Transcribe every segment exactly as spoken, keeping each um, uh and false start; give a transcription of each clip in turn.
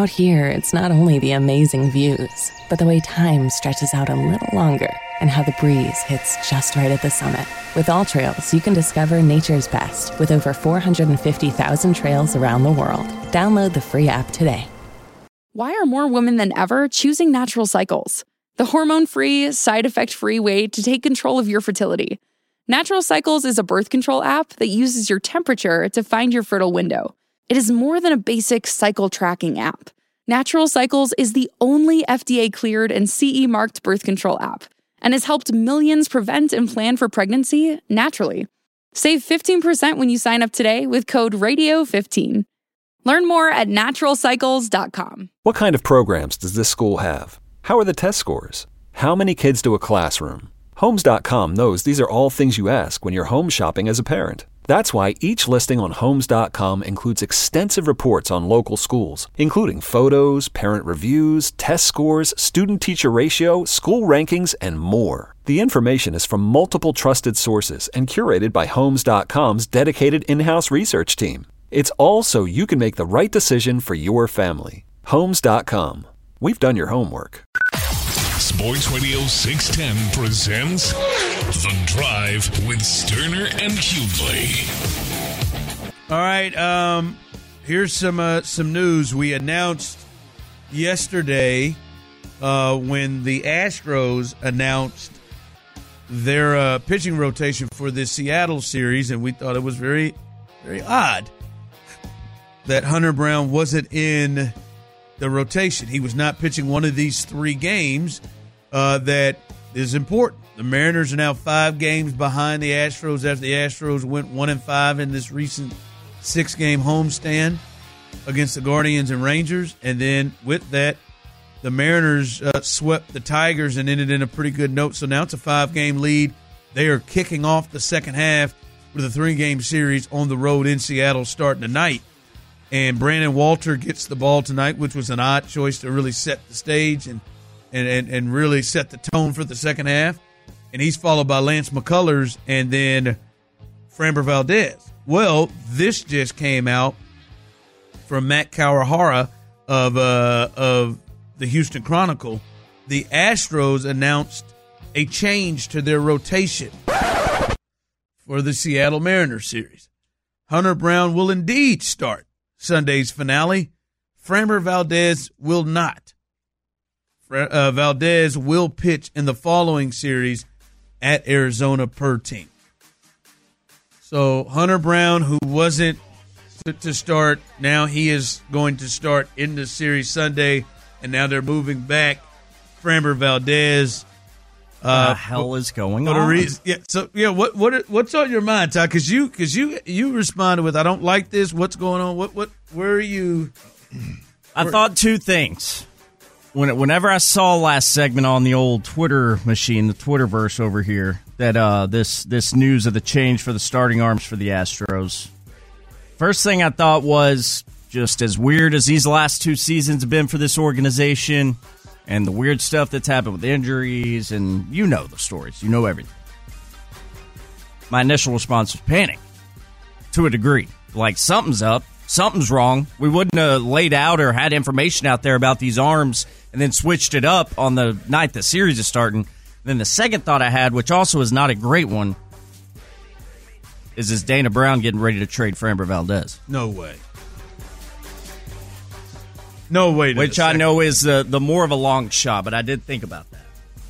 Out here, it's not only the amazing views, but the way time stretches out a little longer and how the breeze hits just right at the summit. With All Trails, you can discover nature's best with over four hundred fifty thousand trails around the world. Download the free app today. Why are more women than ever choosing Natural Cycles? The hormone-free, side-effect-free way to take control of your fertility. Natural Cycles is a birth control app that uses your temperature to find your fertile window. It is more than a basic cycle tracking app. Natural Cycles is the only F D A-cleared and C E-marked birth control app and has helped millions prevent and plan for pregnancy naturally. Save fifteen percent when you sign up today with code radio fifteen. Learn more at natural cycles dot com. What kind of programs does this school have? How are the test scores? How many kids do a classroom? Homes dot com knows these are all things you ask when you're home shopping as a parent. That's why each listing on Homes dot com includes extensive reports on local schools, including photos, parent reviews, test scores, student-teacher ratio, school rankings, and more. The information is from multiple trusted sources and curated by Homes dot com's dedicated in-house research team. It's all so you can make the right decision for your family. Homes dot com. We've done your homework. Sports Radio six ten presents The Drive with Sterner and Hughley. All right, um, here's some uh, some news. We announced yesterday uh, when the Astros announced their uh, pitching rotation for the Seattle series, and we thought it was very, very odd that Hunter Brown wasn't in the rotation. He was not pitching one of these three games uh, that is important. The Mariners are now five games behind the Astros after the Astros went one and five in this recent six-game homestand against the Guardians and Rangers. And then with that, the Mariners uh, swept the Tigers and ended in a pretty good note. So now it's a five-game lead. They are kicking off the second half with a three-game series on the road in Seattle starting tonight. And Brandon Walter gets the ball tonight, which was an odd choice to really set the stage and and, and, and really set the tone for the second half. And he's followed by Lance McCullers and then Framber Valdez. Well, this just came out from Matt Kawahara of uh, of the Houston Chronicle. The Astros announced a change to their rotation for the Seattle Mariners series. Hunter Brown will indeed start Sunday's finale. Framber Valdez will not. Uh, Valdez will pitch in the following series at Arizona per team. So Hunter Brown, who wasn't to start, now he is going to start in the series Sunday, and now they're moving back Framber Valdez. Uh, the hell is going on? Reason, yeah. So yeah, what what what's on your mind, Ty? Because you because you you responded with, "I don't like this. What's going on? What what where are you?" I where? thought two things. When whenever I saw last segment on the old Twitter machine, the Twitterverse over here, that uh, this this news of the change for the starting arms for the Astros. First thing I thought was, just as weird as these last two seasons have been for this organization, and the weird stuff that's happened with injuries, and you know the stories. You know everything. My initial response was panic, to a degree. Like, something's up. Something's wrong. We wouldn't have laid out or had information out there about these arms and then switched it up on the night the series is starting. And then the second thought I had, which also is not a great one, is is Dana Brown getting ready to trade Framber Valdez? No way. No way. Which I know is the, the more of a long shot, but I did think about that.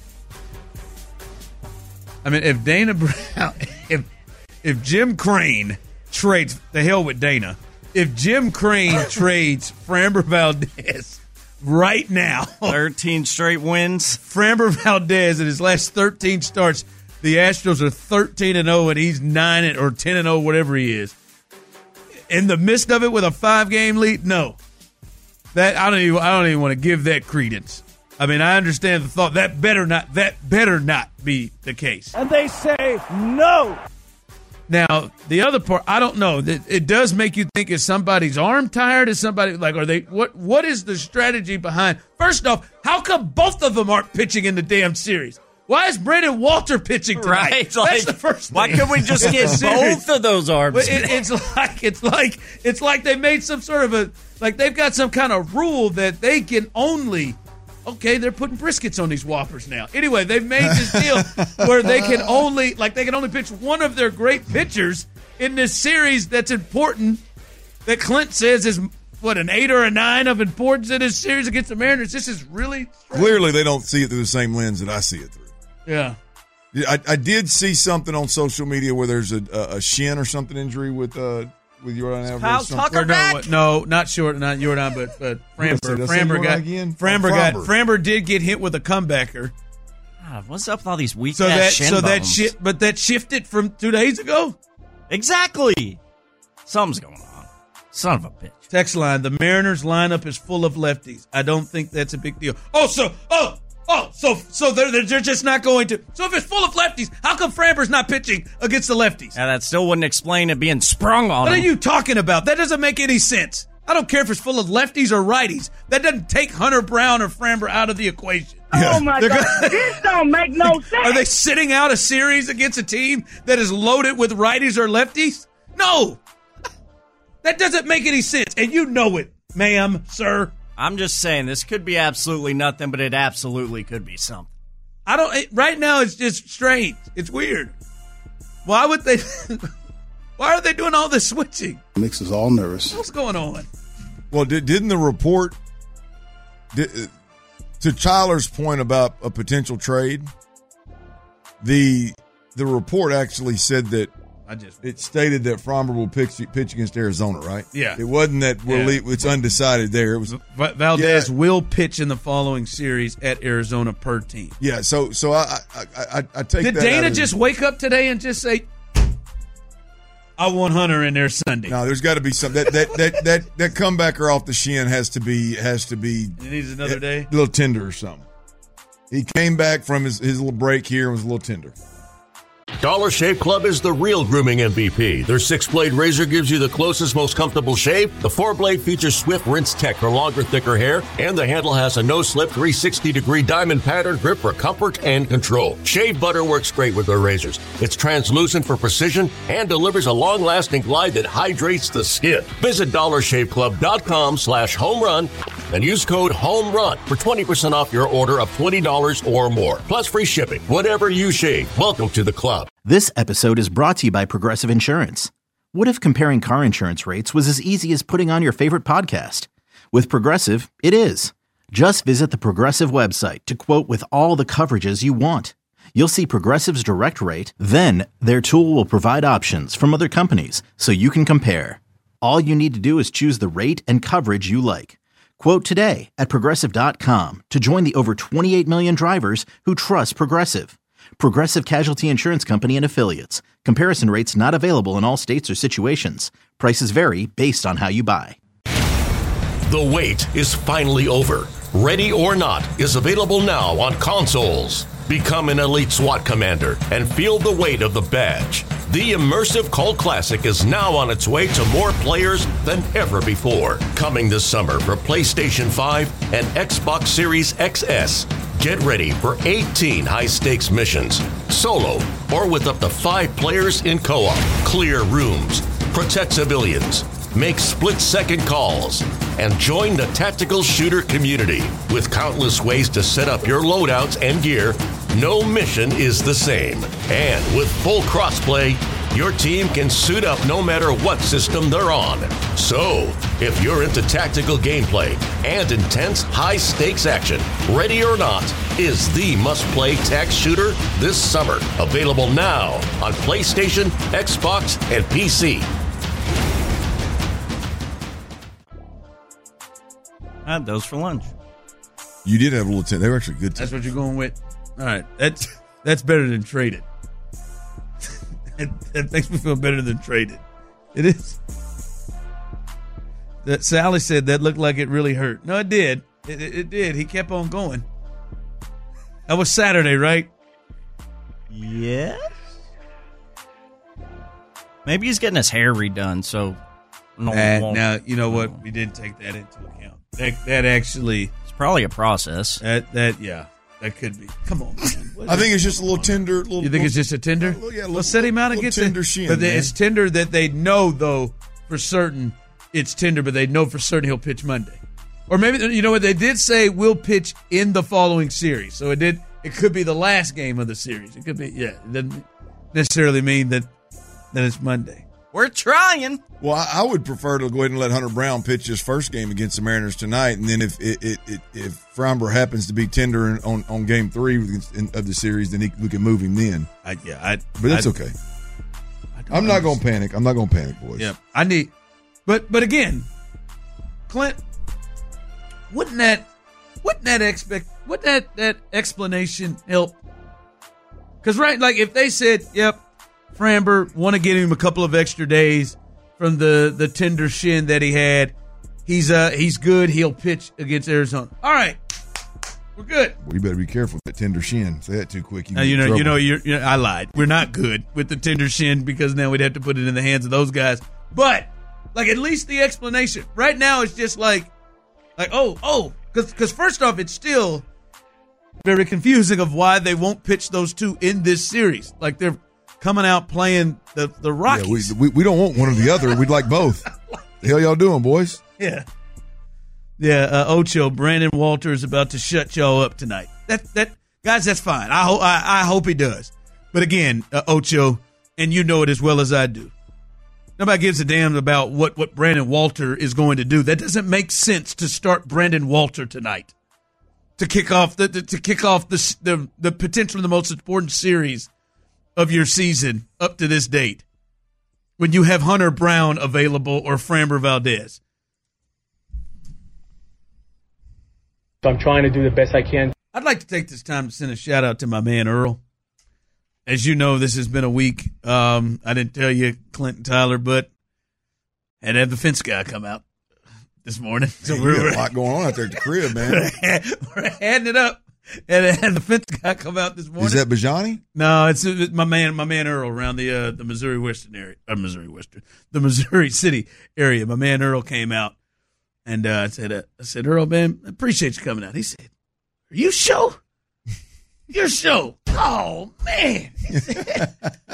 I mean, if Dana Brown, if if Jim Crane trades, the hell with Dana, if Jim Crane trades Framber Valdez right now, thirteen straight wins. Framber Valdez in his last thirteen starts, the Astros are thirteen and oh, and he's nine or ten and oh, whatever he is. In the midst of it with a five-game lead, no. That I don't even I don't even want to give that credence. I mean, I understand the thought that better not that better not be the case. And they say no. Now, the other part, I don't know. It, it does make you think, is somebody's arm tired? Is somebody like, are they what what is the strategy behind? First off, how come both of them aren't pitching in the damn series? Why is Brandon Walter pitching tonight? Right, That's like, the first thing. why couldn't we just get both of those arms? But it, it's like it's like it's like they made some sort of a like they've got some kind of rule that they can only. Okay, they're putting briskets on these Whoppers now. Anyway, they've made this deal where they can only like they can only pitch one of their great pitchers in this series that's important. That Clint says is what an eight or a nine of importance in this series against the Mariners. This is really strange. Clearly they don't see it through the same lens that I see it through. Yeah. I, I did see something on social media where there's a, a, a shin or something injury with uh with Jordan Alvarez. Kyle Tucker no, back? no, not short, not Jordan, but but Framber. Framber got again? Framber got Framber. Framber did get hit with a comebacker. God, what's up with all these weak So ass that shin so that bones? shit, but that shifted from two days ago. Exactly. Something's going on. Son of a bitch. Text line: the Mariners lineup is full of lefties. I don't think that's a big deal. Oh, so oh. Oh, so so they're, they're just not going to. So if it's full of lefties, how come Framber's not pitching against the lefties? Yeah, that still wouldn't explain it being sprung on What him. are you talking about? That doesn't make any sense. I don't care if it's full of lefties or righties. That doesn't take Hunter Brown or Framber out of the equation. Oh, my They're God. gonna- This don't make no sense. Are they sitting out a series against a team that is loaded with righties or lefties? No. That doesn't make any sense. And you know it, ma'am, sir. I'm just saying, this could be absolutely nothing, but it absolutely could be something. I don't. It, right now, it's just strange. It's weird. Why would they? Why are they doing all this switching? Makes us all nervous. What's going on? Well, did, didn't the report, did, to Tyler's point about a potential trade, the the report actually said that I just. it stated that Framber will pitch, pitch against Arizona, right? Yeah. It wasn't that we're Yeah. le- it's undecided there. It was Va- Valdez Yeah. will pitch in the following series at Arizona per team. yeah. So so I I I, I take Did that Dana out of- just wake up today and just say, "I want Hunter in there Sunday"? No, there's got to be some that that that that that comebacker off the shin has to be has to be He needs another day. a little tender or something. He came back from his, his little break here and was a little tender. Dollar Shave Club is the real grooming M V P. Their six-blade razor gives you the closest, most comfortable shave. The four-blade features swift rinse tech for longer, thicker hair, and the handle has a no-slip three hundred sixty degree diamond pattern grip for comfort and control. Shave butter works great with their razors. It's translucent for precision and delivers a long-lasting glide that hydrates the skin. Visit dollar shave club dot com slash home run and use code HOMERUN for twenty percent off your order of twenty dollars or more. Plus free shipping. Whatever you shave, welcome to the club. This episode is brought to you by Progressive Insurance. What if comparing car insurance rates was as easy as putting on your favorite podcast? With Progressive, it is. Just visit the Progressive website to quote with all the coverages you want. You'll see Progressive's direct rate, then their tool will provide options from other companies so you can compare. All you need to do is choose the rate and coverage you like. Quote today at Progressive dot com to join the over twenty-eight million drivers who trust Progressive. Progressive Casualty Insurance Company and Affiliates. Comparison rates not available in all states or situations. Prices vary based on how you buy. The wait is finally over. Ready or Not is available now on consoles. Become an elite SWAT commander and feel the weight of the badge. The immersive cult classic is now on its way to more players than ever before. Coming this summer for PlayStation five and Xbox Series X S. Get ready for eighteen high-stakes missions, solo or with up to five players in co-op. Clear rooms, protect civilians, make split-second calls, and join the tactical shooter community. With countless ways to set up your loadouts and gear, no mission is the same. And with full crossplay, your team can suit up no matter what system they're on. So, if you're into tactical gameplay and intense high-stakes action, Ready or Not is the must-play tac shooter this summer. Available now on PlayStation, Xbox, and P C. I had those for lunch. You did have a little tender. They were actually good. That's what you're going with. All right, that's that's better than traded. that, that makes me feel better than traded. It is. That Sally said that looked like it really hurt. No, it did. It, it, it did. He kept on going. That was Saturday, right? Yes. Maybe he's getting his hair redone, so no one Uh, won't- now you know what? We did take that into account. That that actually It's probably a process. that that yeah that could be. Come on, man. I think it's just a little tender. Little, You think little, it's just a tender? Little, yeah, little, Let's set him out and get tender the, shin. But man. it's tender that they know, though, for certain it's tender, but they know for certain he'll pitch Monday. Or maybe, you know what, they did say we'll pitch in the following series. So it did. It could be the last game of the series. It could be, yeah. It doesn't necessarily mean that, that it's Monday. We're trying. Well, I, I would prefer to go ahead and let Hunter Brown pitch his first game against the Mariners tonight, and then if it, it, it, if Framber happens to be tender on, on game three of the series, then he, we can move him then. I, yeah, I, but it's I, okay. I'm not going to panic. I'm not going to panic, boys. Yeah, I need, but but again, Clint, wouldn't that wouldn't that expect wouldn't that that explanation help? Because right, like if they said, "Yep, Framber want to get him a couple of extra days from the, the tender shin that he had. He's uh he's good. He'll pitch against Arizona. All right, we're good. Well, you better be careful with that tender shin. Say that too quick. You, now, you know, you know, you're, you're, I lied. We're not good with the tender shin because now we'd have to put it in the hands of those guys. But like at least the explanation right now is just like like oh oh because because first off it's still very confusing of why they won't pitch those two in this series. Like they're coming out playing the, the Rockies. Yeah, we, we we don't want one or the other. We'd like both. The hell y'all doing, boys? Yeah. Yeah, uh, Ocho, Brandon Walter is about to shut y'all up tonight. That that guys, that's fine. I hope I, I hope he does. But again, uh, Ocho, and you know it as well as I do. Nobody gives a damn about what, what Brandon Walter is going to do. That doesn't make sense to start Brandon Walter tonight. To kick off the, the to kick off the the the potentially the most important series of your season up to this date, when you have Hunter Brown available or Framber Valdez. So I'm trying to do the best I can. I'd like to take this time to send a shout out to my man Earl. As you know, this has been a week. Um, I didn't tell you, Clinton Tyler, but had to have the fence guy come out this morning. So hey, we're a lot going on out there at the crib, man. We're adding it up. And had the fence guy come out this morning. Is that Bajani? No, it's, it's my man, my man Earl around the uh, the Missouri Western area, uh, Missouri Western, the Missouri City area. My man Earl came out, and uh, I said, uh, I said, Earl, man, I appreciate you coming out. He said, "Are you sure? You're sure? Oh man!" He said,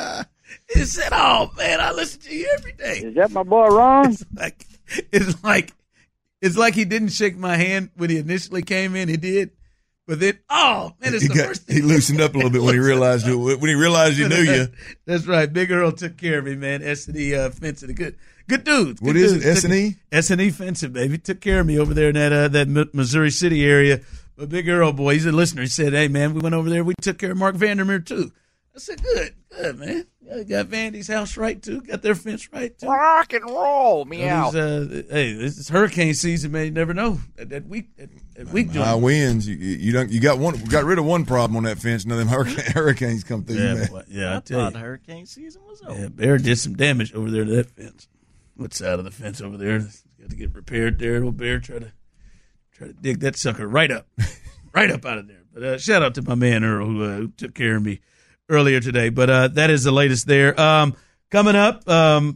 he said, "Oh man, I listen to you every day." Is that my boy Ron? It's like, it's like, it's like he didn't shake my hand when he initially came in. He did. But then, oh man, it's he the got, first thing. He loosened up a little bit when he realized you. When he realized you knew you. That's right. Big Earl took care of me, man. S and E uh, fencing, good, good dudes. Good what is dudes. it? S and E. S and E fencing, baby. Took care of me over there in that uh, that Missouri City area. But Big Earl, boy, he's a listener. He said, "Hey, man, we went over there. We took care of Mark Vandermeer too." I said, "Good, good, man. Yeah, got Vandy's house right too. Got their fence right too. Rock and roll, meow." Uh, hey, this is hurricane season, man. You never know that, that week. That, that week high winds. You, you don't. You got one. Got rid of one problem on that fence. None of them hurricane, hurricanes come through. Yeah, man. boy, yeah. I, I tell thought you. hurricane season was over. Yeah, Bear did some damage over there to that fence. What side of the fence over there? Got to get repaired there. Little Bear try to try to dig that sucker right up, right up out of there. But uh, shout out to my man Earl who, uh, who took care of me earlier today. But uh, that is the latest there. Um, coming up, um,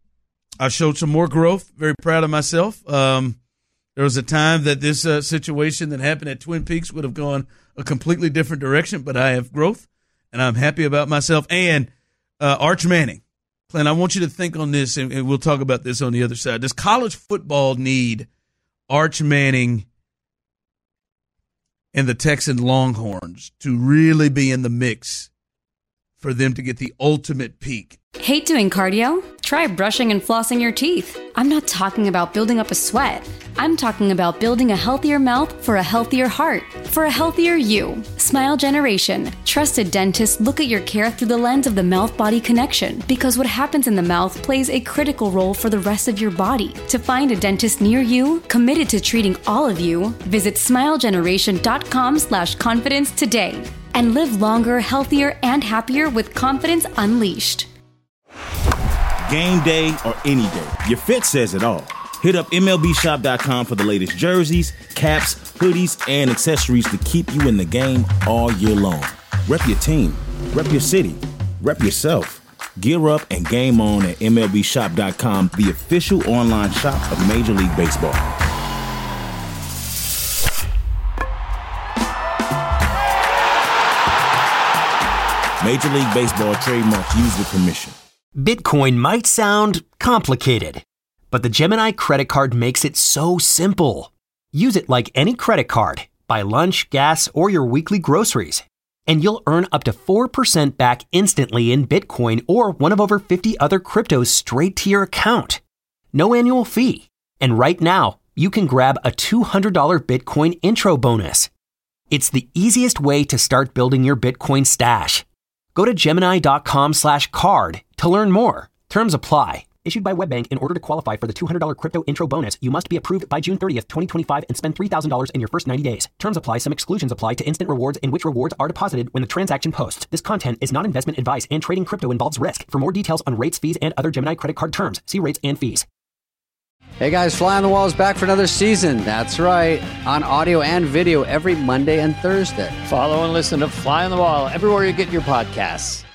I showed some more growth. Very proud of myself. Um, there was a time that this uh, situation that happened at Twin Peaks would have gone a completely different direction, but I have growth, and I'm happy about myself. And uh, Arch Manning. Clint, I want you to think on this, and, and we'll talk about this on the other side. Does college football need Arch Manning and the Texan Longhorns to really be in the mix for them to get the ultimate peak? Hate doing cardio? Try brushing and flossing your teeth. I'm not talking about building up a sweat. I'm talking about building a healthier mouth for a healthier heart, for a healthier you. Smile Generation. Trusted dentists look at your care through the lens of the mouth-body connection, because what happens in the mouth plays a critical role for the rest of your body. To find a dentist near you, committed to treating all of you, visit smilegeneration.com slash confidence today. And live longer, healthier, and happier with confidence unleashed. Game day or any day, your fit says it all. Hit up M L B shop dot com for the latest jerseys, caps, hoodies, and accessories to keep you in the game all year long. Rep your team, rep your city, rep yourself. Gear up and game on at M L B shop dot com, the official online shop of Major League Baseball. Major League Baseball trademarks used with permission. Bitcoin might sound complicated, but the Gemini credit card makes it so simple. Use it like any credit card. Buy lunch, gas, or your weekly groceries, and you'll earn up to four percent back instantly in Bitcoin or one of over fifty other cryptos straight to your account. No annual fee. And right now, you can grab a two hundred dollars Bitcoin intro bonus. It's the easiest way to start building your Bitcoin stash. Go to Gemini.com slash card to learn more. Terms apply. Issued by WebBank. In order to qualify for the two hundred dollars crypto intro bonus, you must be approved by June thirtieth, twenty twenty-five and spend three thousand dollars in your first ninety days. Terms apply. Some exclusions apply to instant rewards in which rewards are deposited when the transaction posts. This content is not investment advice and trading crypto involves risk. For more details on rates, fees, and other Gemini credit card terms, see rates and fees. Hey guys, Fly on the Wall is back for another season. That's right. On audio and video every Monday and Thursday. Follow and listen to Fly on the Wall everywhere you get your podcasts.